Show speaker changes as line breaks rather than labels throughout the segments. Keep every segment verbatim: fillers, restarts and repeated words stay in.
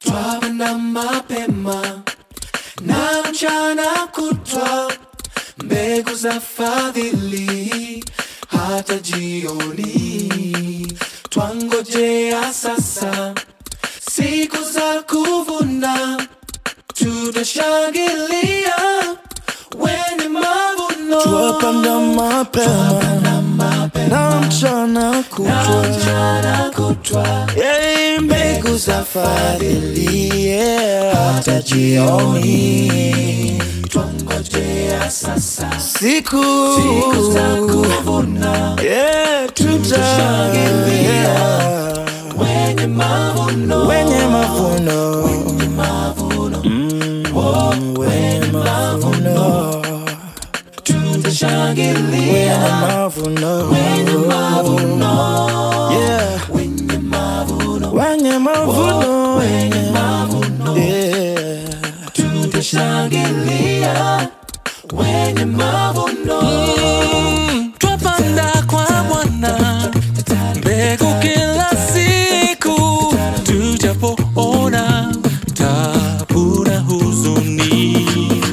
Twapanda mapema na mchana kutwa, mbegu za fadhili hata jioni. Twangojea sasa siku za kuvuna, tutashangilia wenye mavuno.
Twapanda mapema na mchana kutwa, yeah, mbegu za fadhili, yeah, hata jioni.
Twangojea sasa
siku,
siku za kuvuna,
yeah,
tutashangilia wenye mavuno,
wenye mavuno,
wenye mavuno,
mm,
oh,
wenye mavuno,
tutashangilia
wenye mavuno,
wenye mavuno,
yeah,
wenye mavuno,
wenye mavuno,
wenye mavuno,
yeah,
tutashangilia wenye mavuno.
Mm, twapanda kwa Bwana mbegu kila siku, tujapoona taabu na huzuni,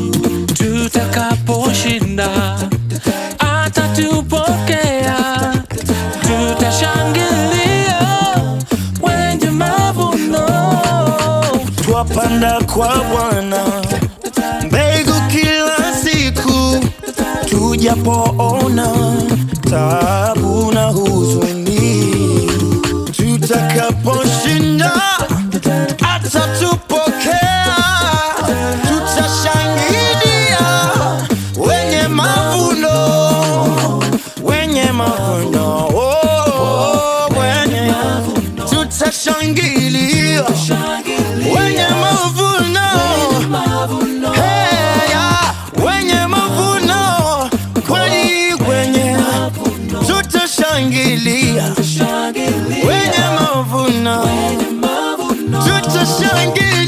tutakaposhinda atatupokea, tutashangilia wenye mavuno.
twapanda kwa Bwana mbegu kila siku, tujapoona taabu na huzuni, tutakaposhinda atatupokea, tutashangilia wenye mavuno, wenye mavuno, oh, wenye, tutashangilia wenye mavuno, hey, yeah, wenye mavuno, kweli wenye, tutashangilia wenye mavuno, tutashangilia